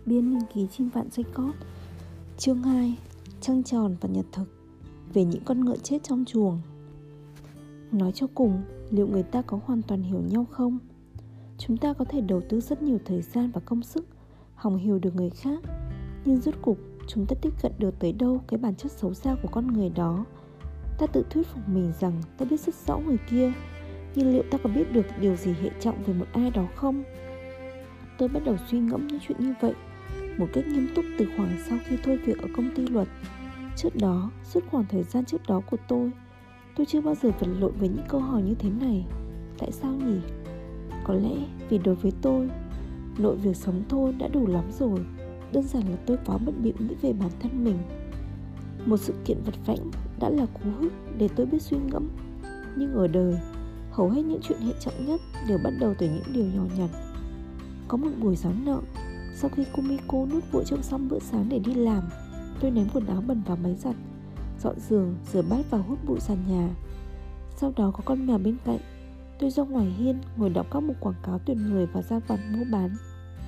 Biên linh ký chim vạn Jacob. Chương 2. Trăng tròn và nhật thực. Về những con ngựa chết trong chuồng. Nói cho cùng, liệu người ta có hoàn toàn hiểu nhau không? Chúng ta có thể đầu tư rất nhiều thời gian và công sức hòng hiểu được người khác, nhưng rốt cục chúng ta tiếp cận được tới đâu cái bản chất xấu xa của con người đó? Ta tự thuyết phục mình rằng ta biết rất rõ người kia, nhưng liệu ta có biết được điều gì hệ trọng về một ai đó không? Tôi bắt đầu suy ngẫm những chuyện như vậy một cách nghiêm túc từ khoảng sau khi thôi việc ở công ty luật. Trước đó, suốt khoảng thời gian trước đó của tôi chưa bao giờ vật lộn với những câu hỏi như thế này. Tại sao nhỉ? Có lẽ vì đối với tôi, nội việc sống thôi đã đủ lắm rồi. Đơn giản là tôi quá bận bịu nghĩ về bản thân mình. Một sự kiện vặt vãnh đã là cú hích để tôi biết suy ngẫm. Nhưng ở đời, hầu hết những chuyện hệ trọng nhất đều bắt đầu từ những điều nhỏ nhặt. Có một buổi sáng nọ, sau khi Kumiko nuốt vội trông xong bữa sáng để đi làm, tôi ném quần áo bẩn vào máy giặt, dọn giường, rửa bát và hút bụi sàn nhà. Sau đó có con mèo bên cạnh. Tôi ra ngoài hiên ngồi đọc các mục quảng cáo tuyển người và ra vặt mua bán.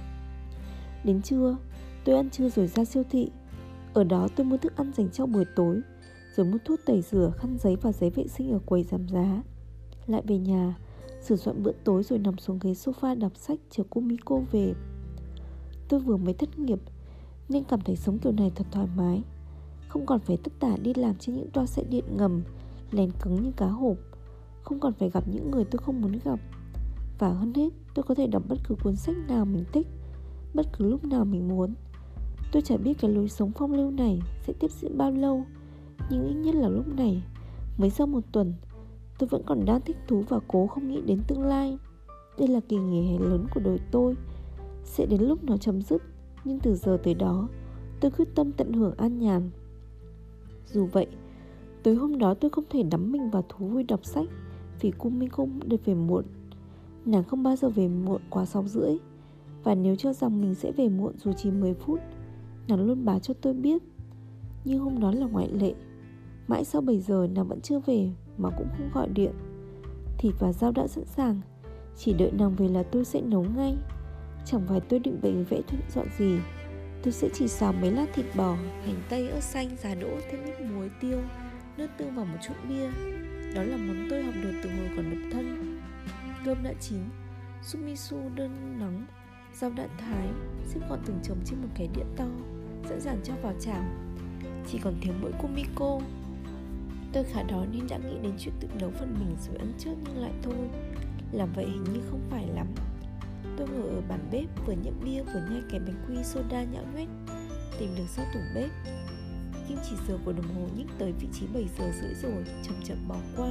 Đến trưa, tôi ăn trưa rồi ra siêu thị. Ở đó tôi mua thức ăn dành cho buổi tối, rồi mua thuốc tẩy rửa, khăn giấy và giấy vệ sinh ở quầy giảm giá. Lại về nhà, sửa soạn bữa tối rồi nằm xuống ghế sofa đọc sách chờ Kumiko về. Tôi vừa mới thất nghiệp nên cảm thấy sống kiểu này thật thoải mái. Không còn phải tất tả đi làm trên những toa xe điện ngầm lèn cứng như cá hộp. Không còn phải gặp những người tôi không muốn gặp. Và hơn hết, tôi có thể đọc bất cứ cuốn sách nào mình thích, bất cứ lúc nào mình muốn. Tôi chả biết cái lối sống phong lưu này sẽ tiếp diễn bao lâu, nhưng ít nhất là lúc này, mới sau một tuần, tôi vẫn còn đang thích thú và cố không nghĩ đến tương lai. Đây là kỳ nghỉ hè lớn của đời tôi. Sẽ đến lúc nó chấm dứt, nhưng từ giờ tới đó, tôi quyết tâm tận hưởng an nhàn. Dù vậy, tối hôm đó tôi không thể đắm mình vào thú vui đọc sách vì Kumiko được về muộn. Nàng không bao giờ về muộn quá 6:30. Và nếu cho rằng mình sẽ về muộn dù chỉ 10 phút, nàng luôn báo cho tôi biết. Nhưng hôm đó là ngoại lệ. Mãi sau 7 giờ nàng vẫn chưa về mà cũng không gọi điện. Thịt và rau đã sẵn sàng, chỉ đợi nàng về là tôi sẽ nấu ngay. Chẳng phải tôi định bày vẽ thuận dọn gì. Tôi sẽ chỉ xào mấy lát thịt bò, hành tây, ớt xanh, giá đỗ, thêm ít muối, tiêu, nước tương và một chút bia. Đó là món tôi học được từ hồi còn độc thân. Cơm đã chín, súp miso đơn nóng, rau đã thái, xếp gọn từng chồng trên một cái đĩa to, sẵn sàng cho vào chảo. Chỉ còn thiếu mỗi Kumiko. Tôi khá đói nên đã nghĩ đến chuyện tự nấu phần mình rồi ăn trước, nhưng lại thôi. Làm vậy hình như không phải lắm. Tôi ngồi ở bàn bếp vừa nhấp bia vừa nhai cái bánh quy soda nhão nhoét tìm được sau tủ bếp. Kim chỉ giờ của đồng hồ nhích tới vị trí 7:30 rồi, chậm chậm bỏ qua.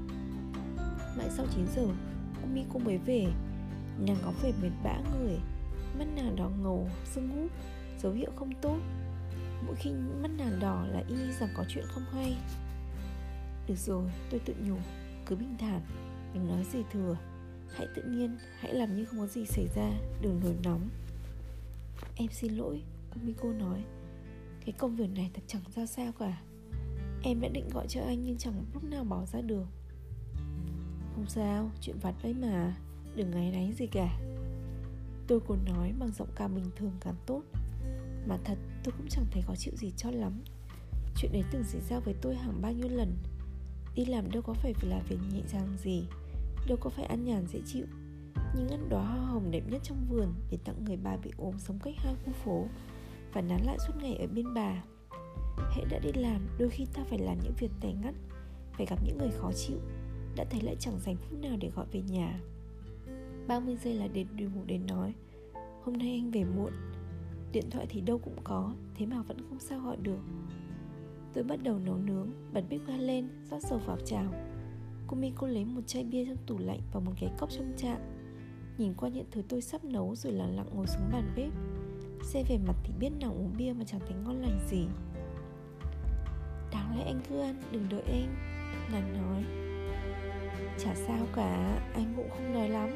Mãi sau 9 giờ, Kumiko mới về. Nàng có vẻ mệt bã người, mắt nàng đỏ ngầu, sưng húp, dấu hiệu không tốt. Mỗi khi mắt nàng đỏ là y như rằng có chuyện không hay. Được rồi, tôi tự nhủ, cứ bình thản, đừng nói gì thừa. Hãy tự nhiên, hãy làm như không có gì xảy ra, đừng nổi nóng. Em xin lỗi, Kumiko nói. Cái công việc này thật chẳng ra sao cả. Em đã định gọi cho anh nhưng chẳng lúc nào bỏ ra được. Không sao, chuyện vặt ấy mà, đừng áy náy gì cả. Tôi cố nói bằng giọng càng bình thường càng tốt. Mà thật, tôi cũng chẳng thấy khó chịu gì cho lắm. Chuyện ấy từng xảy ra với tôi hàng bao nhiêu lần. Đi làm đâu có phải là việc nhẹ nhàng gì, đâu có phải ăn nhàn dễ chịu. Nhưng ngắt đóa hoa hồng đẹp nhất trong vườn để tặng người bà bị ốm sống cách 2 khu phố, và nán lại suốt ngày ở bên bà. Hễ đã đi làm, đôi khi ta phải làm những việc tẻ ngắt, phải gặp những người khó chịu, đã thấy lại chẳng dành phút nào để gọi về nhà. 30 giây là đến đủ để nói hôm nay anh về muộn. Điện thoại thì đâu cũng có, thế mà vẫn không sao gọi được. Tôi bắt đầu nấu nướng, bật bếp ga lên, rót dầu vào chảo. Kumiko lấy một chai bia trong tủ lạnh và một cái cốc trong chạn, nhìn qua những thứ tôi sắp nấu rồi lặng lặng ngồi xuống bàn bếp. Xem về mặt thì biết nàng uống bia mà chẳng thấy ngon lành gì. Đáng lẽ anh cứ ăn, đừng đợi em, nàng nói. Chả sao cả, anh cũng không nói lắm.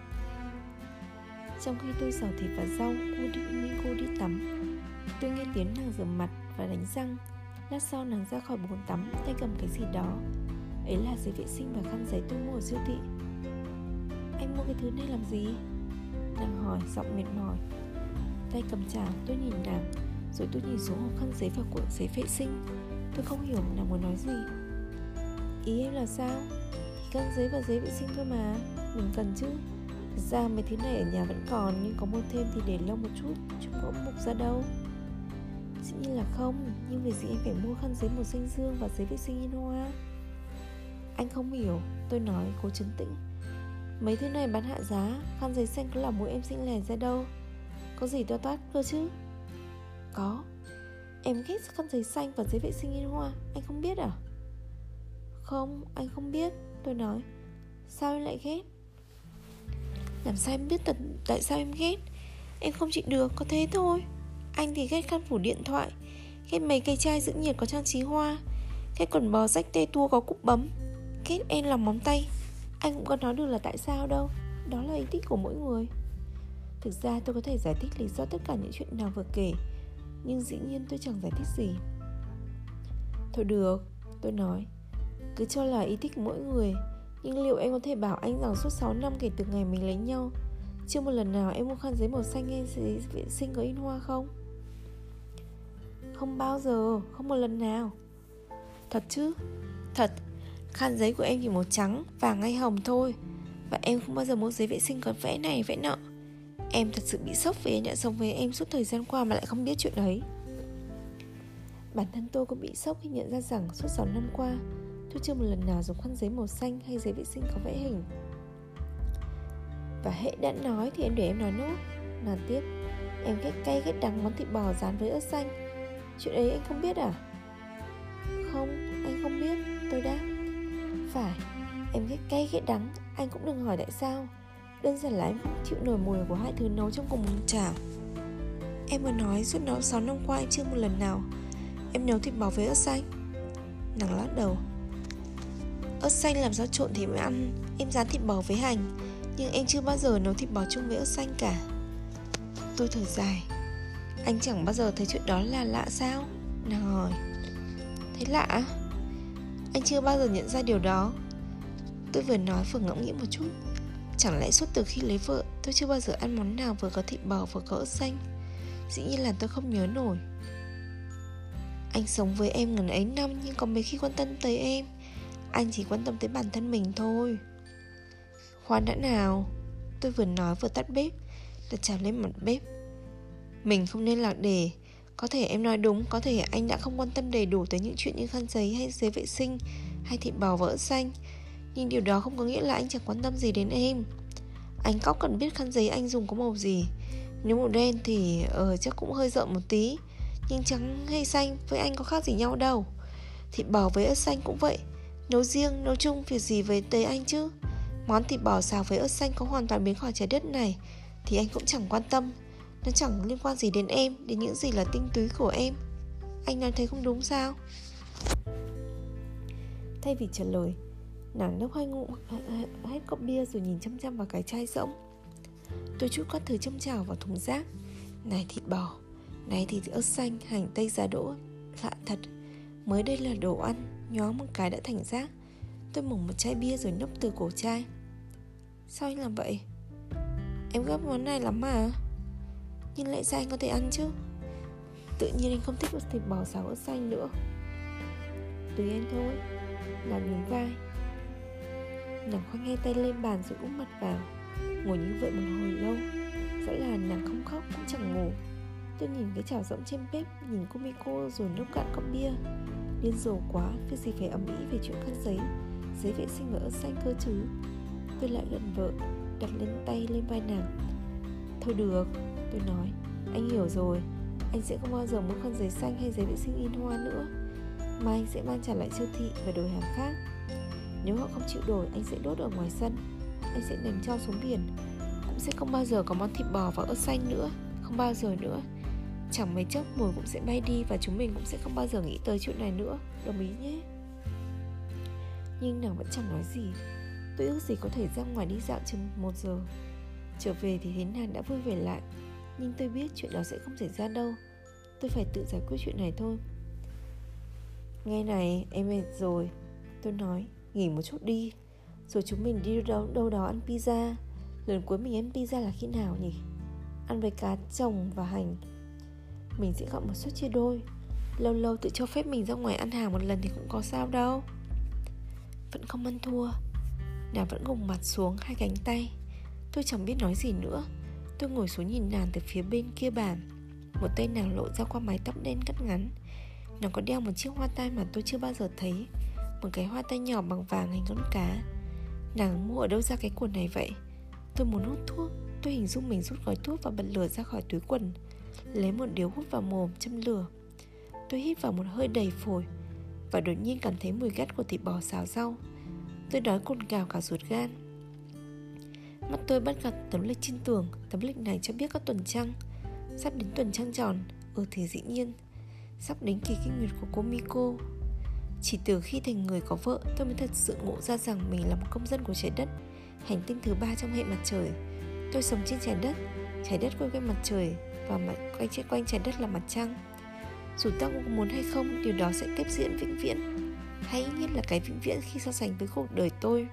Trong khi tôi xào thịt và rau, Kumiko đi tắm. Tôi nghe tiếng nàng rửa mặt và đánh răng. Lát sau nàng ra khỏi bồn tắm, tay cầm cái gì đó. Ấy là giấy vệ sinh và khăn giấy tôi mua ở siêu thị. Anh mua cái thứ này làm gì? Nàng hỏi giọng mệt mỏi. Tay cầm chảo, tôi nhìn nàng, rồi tôi nhìn xuống hộp khăn giấy và cuộn giấy vệ sinh. Tôi không hiểu nàng muốn nói gì. Ý em là sao? Thì khăn giấy và giấy vệ sinh thôi mà, mình cần chứ. Thực ra mấy thứ này ở nhà vẫn còn, nhưng có mua thêm thì để lâu một chút, chúng có mục ra đâu. Dĩ nhiên là không, nhưng vì gì em phải mua khăn giấy màu xanh dương và giấy vệ sinh in hoa? Anh không hiểu, tôi nói cố trấn tĩnh. Mấy thứ này bán hạ giá, khăn giấy xanh có làm mũi em xinh lè ra đâu. Có gì to toát cơ chứ? Có. Em ghét khăn giấy xanh và giấy vệ sinh in hoa, anh không biết à? Không, anh không biết, tôi nói. Sao em lại ghét? Làm sao em biết tại sao em ghét? Em không chịu được, có thế thôi. Anh thì ghét khăn phủ điện thoại, ghét mấy cây chai giữ nhiệt có trang trí hoa, ghét quần bò rách tê tua có cúc bấm, ghét em làm móng tay. Anh cũng có nói được là tại sao đâu. Đó là ý thích của mỗi người. Thực ra tôi có thể giải thích lý do tất cả những chuyện nào vừa kể, nhưng dĩ nhiên tôi chẳng giải thích gì. Thôi được, tôi nói, cứ cho là ý thích của mỗi người. Nhưng liệu em có thể bảo anh rằng suốt 6 năm kể từ ngày mình lấy nhau, chưa một lần nào em mua khăn giấy màu xanh hay giấy vệ sinh có in hoa không? Không bao giờ, không một lần nào. Thật chứ? Thật. Khăn giấy của em chỉ màu trắng, vàng hay hồng thôi. Và em không bao giờ mua giấy vệ sinh có vẽ này vẽ nọ. Em thật sự bị sốc vì anh đã sống với em suốt thời gian qua mà lại không biết chuyện ấy. Bản thân tôi cũng bị sốc khi nhận ra rằng suốt 6 năm qua tôi chưa một lần nào dùng khăn giấy màu xanh hay giấy vệ sinh có vẽ hình. Và hễ đã nói thì em để em nói nốt. Nàng tiếp, em ghét cay ghét đắng món thịt bò rán với ớt xanh. Chuyện ấy anh không biết à? Không, anh không biết, tôi đáp. Phải, em ghét cay ghét đắng, anh cũng đừng hỏi tại sao. Đơn giản là em không chịu nổi mùi của hai thứ nấu trong cùng một chảo. Em vừa nói suốt 6 năm qua em chưa một lần nào em nấu thịt bò với ớt xanh. Nàng lắc đầu. Ớt xanh làm sao trộn thì mới ăn. Em rán thịt bò với hành, nhưng em chưa bao giờ nấu thịt bò chung với ớt xanh cả. Tôi thở dài. Anh chẳng bao giờ thấy chuyện đó là lạ sao? Nàng hỏi. Thấy lạ? Anh chưa bao giờ nhận ra điều đó. Tôi vừa nói vừa ngẫm nghĩ một chút. Chẳng lẽ suốt từ khi lấy vợ tôi chưa bao giờ ăn món nào vừa có thịt bò vừa có ớt xanh? Dĩ nhiên là tôi không nhớ nổi. Anh sống với em ngần ấy năm nhưng có mấy khi quan tâm tới em. Anh chỉ quan tâm tới bản thân mình thôi. Khoan đã nào. Tôi vừa nói vừa tắt bếp, đặt chảo lên mặt bếp. Mình không nên lạc đề. Có thể em nói đúng, có thể anh đã không quan tâm đầy đủ tới những chuyện như khăn giấy hay giấy vệ sinh hay thịt bò và ớt xanh. Nhưng điều đó không có nghĩa là anh chẳng quan tâm gì đến em. Anh cóc cần biết khăn giấy anh dùng có màu gì. Nếu màu đen thì chắc cũng hơi rợn một tí, nhưng trắng hay xanh với anh có khác gì nhau đâu. Thịt bò với ớt xanh cũng vậy. Nấu riêng, nấu chung việc gì với tới anh chứ. Món thịt bò xào với ớt xanh có hoàn toàn biến khỏi trái đất này thì anh cũng chẳng quan tâm. Nó chẳng liên quan gì đến em, đến những gì là tinh túy của em. Anh nói thấy không đúng sao? Thay vì trả lời, nàng nốc hai ngụm hết cốc bia rồi nhìn chăm chăm vào cái chai rỗng. Tôi chút các thứ trong chảo vào thùng rác. Này thịt bò, này thịt ớt xanh, hành tây giá đỗ. Lạ thật, mới đây là đồ ăn, nhó một cái đã thành rác. Tôi mủng một chai bia rồi nốc từ cổ chai. Sao anh làm vậy? Em ghét món này lắm mà. Nhưng lẽ ra anh có thể ăn chứ. Tự nhiên anh không thích thịt bò xào ớt xanh nữa. Tùy em thôi. Nàng nhún vai. Nàng khoanh hai tay lên bàn rồi úp mặt vào, ngồi như vậy một hồi lâu. Rõ là nàng không khóc cũng chẳng ngủ. Tôi nhìn cái chảo rỗng trên bếp, nhìn Kumiko rồi nốc cạn cốc bia. Điên rồ quá, việc gì phải ầm ĩ về chuyện khăn giấy, giấy vệ sinh và ớt xanh cơ chứ. Tôi lại gần vợ, đặt lên tay lên vai nàng. Thôi được, tôi nói, anh hiểu rồi. Anh sẽ không bao giờ mua khăn giấy xanh hay giấy vệ sinh in hoa nữa. Mai anh sẽ mang trả lại siêu thị và đổi hàng khác. Nếu họ không chịu đổi, anh sẽ đốt ở ngoài sân. Anh sẽ ném cho xuống biển. Cũng sẽ không bao giờ có món thịt bò và ớt xanh nữa. Không bao giờ nữa. Chẳng mấy chốc mùi cũng sẽ bay đi, và chúng mình cũng sẽ không bao giờ nghĩ tới chuyện này nữa. Đồng ý nhé. Nhưng nàng vẫn chẳng nói gì. Tôi ước gì có thể ra ngoài đi dạo chừng 1 giờ. Trở về thì thấy nàng đã vui vẻ lại. Nhưng tôi biết chuyện đó sẽ không xảy ra đâu. Tôi phải tự giải quyết chuyện này thôi. Nghe này, em mệt rồi, tôi nói, nghỉ một chút đi, rồi chúng mình đi đâu đó ăn pizza. Lần cuối mình ăn pizza là khi nào nhỉ? ăn với cá trồng và hành. Mình sẽ gọi một suất chia đôi. Lâu lâu tự cho phép mình ra ngoài ăn hàng một lần thì cũng có sao đâu. Vẫn không ăn thua. Nàng vẫn gục mặt xuống, hai cánh tay. Tôi chẳng biết nói gì nữa. Tôi ngồi xuống nhìn nàng từ phía bên kia bàn. Một tay nàng lộ ra qua mái tóc đen cắt ngắn. Nàng có đeo một chiếc hoa tai mà tôi chưa bao giờ thấy. Một cái hoa tai nhỏ bằng vàng hình con cá. Nàng mua ở đâu ra cái quần này vậy? Tôi muốn hút thuốc. Tôi hình dung mình rút gói thuốc và bật lửa ra khỏi túi quần, lấy một điếu hút vào mồm, châm lửa. Tôi hít vào một hơi đầy phổi và đột nhiên cảm thấy mùi gắt của thịt bò xào rau. Tôi đói cồn cào cả ruột gan. Mắt tôi bắt gặp tấm lịch trên tường. Tấm lịch này cho biết có tuần trăng. Sắp đến tuần trăng tròn. Thì dĩ nhiên sắp đến kỳ kinh nguyệt của cô Miko. Chỉ từ khi thành người có vợ, tôi mới thật sự ngộ ra rằng mình là một công dân của trái đất, hành tinh thứ 3 trong hệ mặt trời. Tôi sống trên trái đất quay quanh mặt trời, và quanh trái đất là mặt trăng. Dù ta có muốn hay không, điều đó sẽ tiếp diễn vĩnh viễn, hay ít nhất là cái vĩnh viễn khi so sánh với cuộc đời tôi.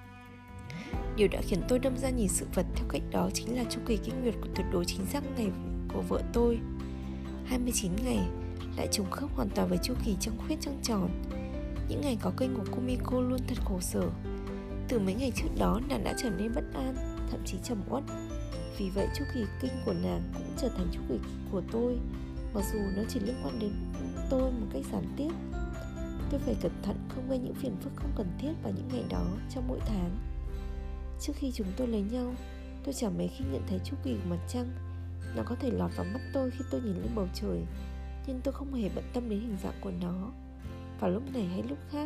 Điều đã khiến tôi đâm ra nhìn sự vật theo cách đó chính là chu kỳ kinh nguyệt của tuyệt đối chính xác ngày của vợ tôi. 29 ngày lại trùng khớp hoàn toàn với chu kỳ trăng khuyết trăng tròn. Những ngày có kinh của Kumiko luôn thật khổ sở. Từ mấy ngày trước đó, nàng đã trở nên bất an, thậm chí trầm uất. Vì vậy chu kỳ kinh của nàng cũng trở thành chu kỳ của tôi, mặc dù nó chỉ liên quan đến tôi một cách gián tiếp. Tôi phải cẩn thận không gây những phiền phức không cần thiết vào những ngày đó trong mỗi tháng. Trước khi chúng tôi lấy nhau, tôi chẳng mấy khi nhận thấy chu kỳ của mặt trăng. Nó có thể lọt vào mắt tôi khi tôi nhìn lên bầu trời, nhưng tôi không hề bận tâm đến hình dạng của nó vào lúc này hay lúc khác.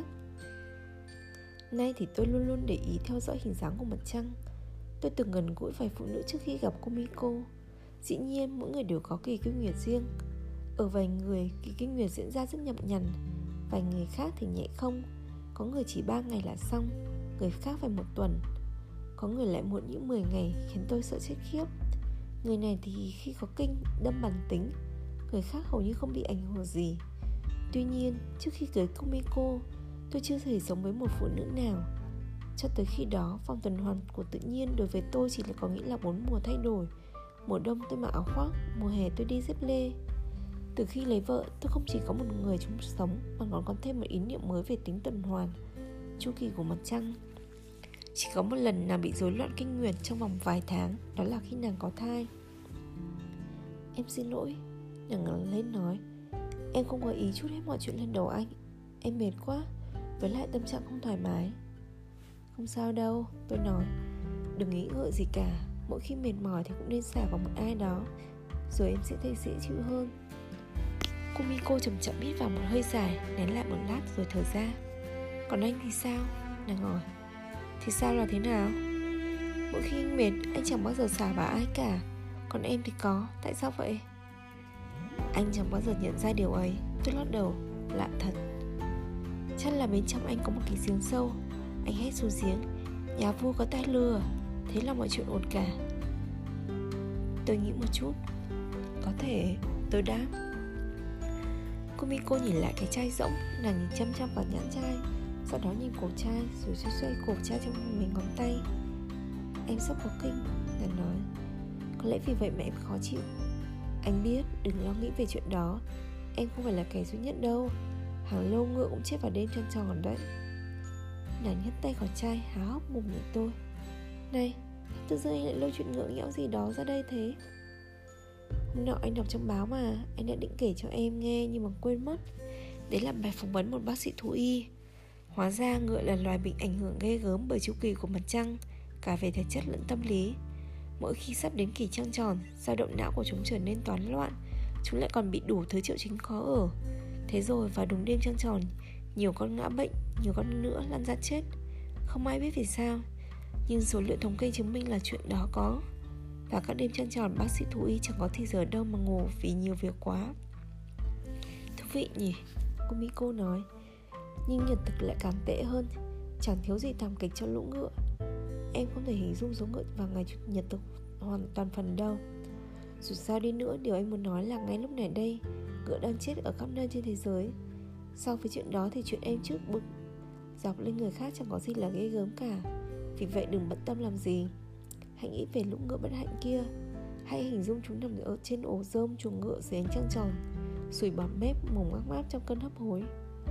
Nay thì tôi luôn luôn để ý theo dõi hình dáng của mặt trăng. Tôi từng gần gũi vài phụ nữ trước khi gặp Kumiko. Dĩ nhiên mỗi người đều có kỳ kinh nguyệt riêng. Ở vài người, kỳ kinh nguyệt diễn ra rất nhậm nhằn, vài người khác thì nhẹ không. Có người chỉ 3 ngày là xong, người khác phải 1 tuần. Có người lại muộn những 10 ngày, khiến tôi sợ chết khiếp. Người này thì khi có kinh đâm bản tính, người khác hầu như không bị ảnh hưởng gì. Tuy nhiên, trước khi cưới Kumiko, tôi chưa thể sống với một phụ nữ nào. Cho tới khi đó, vòng tuần hoàn của tự nhiên đối với tôi chỉ là có nghĩa là 4 mùa thay đổi. Mùa đông tôi mặc áo khoác, mùa hè tôi đi dép lê. Từ khi lấy vợ, tôi không chỉ có một người chung sống mà còn có thêm một ý niệm mới về tính tuần hoàn, chu kỳ của mặt trăng. Chỉ có một lần nàng bị rối loạn kinh nguyệt trong vòng vài tháng, đó là khi nàng có thai. Em xin lỗi, nàng ngẩng lên nói. Em không có ý chút hết mọi chuyện lên đầu anh. Em mệt quá, với lại tâm trạng không thoải mái. Không sao đâu, tôi nói. Đừng nghĩ ngợi gì cả. Mỗi khi mệt mỏi thì cũng nên xả vào một ai đó, rồi em sẽ thấy dễ chịu hơn. Kumiko chậm chậm hít vào một hơi dài, nén lại một lát rồi thở ra. Còn anh thì sao? Nàng hỏi. Thì sao là thế nào? Mỗi khi anh mệt, anh chẳng bao giờ xả vào ai cả. Còn em thì có, tại sao vậy? Anh chẳng bao giờ nhận ra điều ấy. Tôi lắc đầu, lạ thật. Chắc là bên trong anh có một cái giếng sâu. Anh hét xuống giếng. Nhà vua có tai lừa. Thế là mọi chuyện ổn cả. Tôi nghĩ một chút. Có thể, tôi đáp. Kumiko nhìn lại cái chai rỗng. Nàng nhìn chăm chăm vào nhãn chai, sau đó nhìn cổ chai, rồi xoay cổ chai trong mấy ngón tay. Em sắp có kinh, nàng nói. Có lẽ vì vậy mà em khó chịu. Anh biết, đừng lo nghĩ về chuyện đó. Em không phải là kẻ duy nhất đâu. Hàng lâu ngựa cũng chết vào đêm trăng tròn đấy. Nàng nhấc tay khỏi chai, há hốc mồm nhìn tôi. Này, tự dưng anh lại lôi chuyện ngựa nghẽo gì đó ra đây thế? Hôm nọ anh đọc trong báo mà, anh đã định kể cho em nghe nhưng mà quên mất. Đấy là bài phỏng vấn một bác sĩ thú y. Hóa ra ngựa là loài bị ảnh hưởng ghê gớm bởi chu kỳ của mặt trăng, cả về thể chất lẫn tâm lý. Mỗi khi sắp đến kỳ trăng tròn, dao động não của chúng trở nên toán loạn. Chúng lại còn bị đủ thứ triệu chứng khó ở. Thế rồi vào đúng đêm trăng tròn, nhiều con ngã bệnh, nhiều con nữa lăn ra chết. Không ai biết vì sao, nhưng số liệu thống kê chứng minh là chuyện đó có. Và các đêm trăng tròn bác sĩ thú y chẳng có thì giờ đâu mà ngủ vì nhiều việc quá. Thú vị nhỉ, Kumiko nói. Nhưng nhật thực lại càng tệ hơn. Chẳng thiếu gì thảm kịch cho lũ ngựa. Em không thể hình dung số ngựa vào ngày chủ nhật thực hoàn toàn phần đâu. Dù sao đi nữa, điều anh muốn nói là ngay lúc này đây, ngựa đang chết ở khắp nơi trên thế giới. So với chuyện đó thì chuyện em trước bực dọc lên người khác chẳng có gì là ghê gớm cả. Vì vậy đừng bận tâm làm gì. Hãy nghĩ về lũ ngựa bất hạnh kia. Hãy hình dung chúng nằm ở trên ổ rơm chuồng ngựa dưới ánh trăng tròn, sùi bọt mép mồm ngáp ngáp trong cơn hấp hối.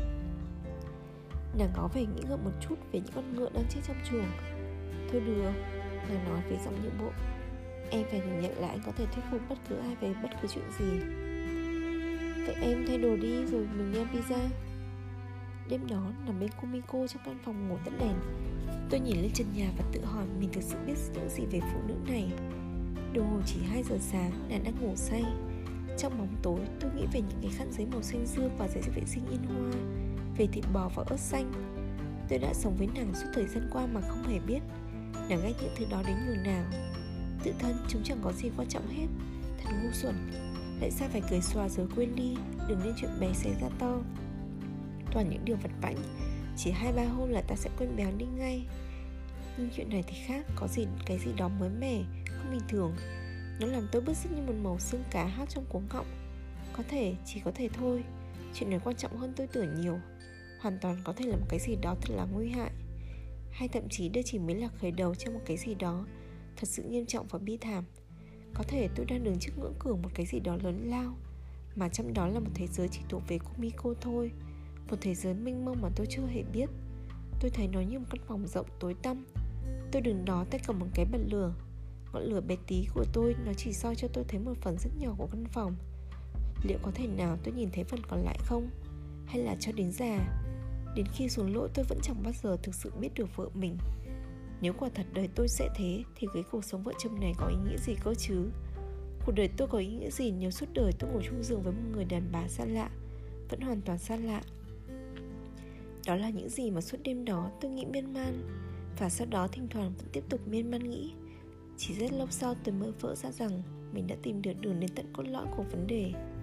Nàng có vẻ nghĩ ngợi một chút về những con ngựa đang chết trong chuồng. Thôi được, nàng nói với giọng nhượng bộ, em phải thừa nhận là anh có thể thuyết phục bất cứ ai về bất cứ chuyện gì. Vậy em thay đồ đi rồi mình đi ăn pizza. Đêm đó nằm bên Kumiko trong căn phòng ngủ tắt đèn, tôi nhìn lên trần nhà và tự hỏi mình thực sự biết những gì về phụ nữ này. Đồng hồ chỉ 2 giờ sáng, nàng đang ngủ say. Trong bóng tối, tôi nghĩ về những cái khăn giấy màu xanh dương và giấy vệ sinh in hoa, về thịt bò và ớt xanh. Tôi đã sống với nàng suốt thời gian qua mà không hề biết nàng ghét những thứ đó đến nhường nào. Tự thân chúng chẳng có gì quan trọng hết. Thật ngu xuẩn. Tại sao phải cười xòa rồi quên đi, đừng nên chuyện bé xé ra to. Toàn những điều vặt vãnh, chỉ 2-3 hôm là ta sẽ quên béo đi ngay. Nhưng chuyện này thì khác, có cái gì đó mới mẻ, không bình thường. Nó làm tôi bứt rứt như một mẩu xương cá hát trong cuống họng. Chỉ có thể thôi. Chuyện này quan trọng hơn tôi tưởng nhiều. Hoàn toàn có thể là một cái gì đó thật là nguy hại. Hay thậm chí đây chỉ mới là khởi đầu cho một cái gì đó thật sự nghiêm trọng và bi thảm. Có thể tôi đang đứng trước ngưỡng cửa một cái gì đó lớn lao, mà trong đó là một thế giới chỉ thuộc về Kumiko thôi. Một thế giới mênh mông mà tôi chưa hề biết. Tôi thấy nó như một căn phòng rộng tối tăm. Tôi đứng đó tay cầm một cái bật lửa. Ngọn lửa bé tí của tôi nó chỉ soi cho tôi thấy một phần rất nhỏ của căn phòng. Liệu có thể nào tôi nhìn thấy phần còn lại không? Hay là cho đến già, đến khi xuống lỗ tôi vẫn chẳng bao giờ thực sự biết được vợ mình. Nếu quả thật đời tôi sẽ thế, thì cái cuộc sống vợ chồng này có ý nghĩa gì cơ chứ? Cuộc đời tôi có ý nghĩa gì nếu suốt đời tôi ngồi chung giường với một người đàn bà xa lạ, vẫn hoàn toàn xa lạ? Đó là những gì mà suốt đêm đó tôi nghĩ miên man. Và sau đó thỉnh thoảng vẫn tiếp tục miên man nghĩ. Chỉ rất lâu sau tôi mới vỡ ra rằng mình đã tìm được đường đến tận cốt lõi của vấn đề.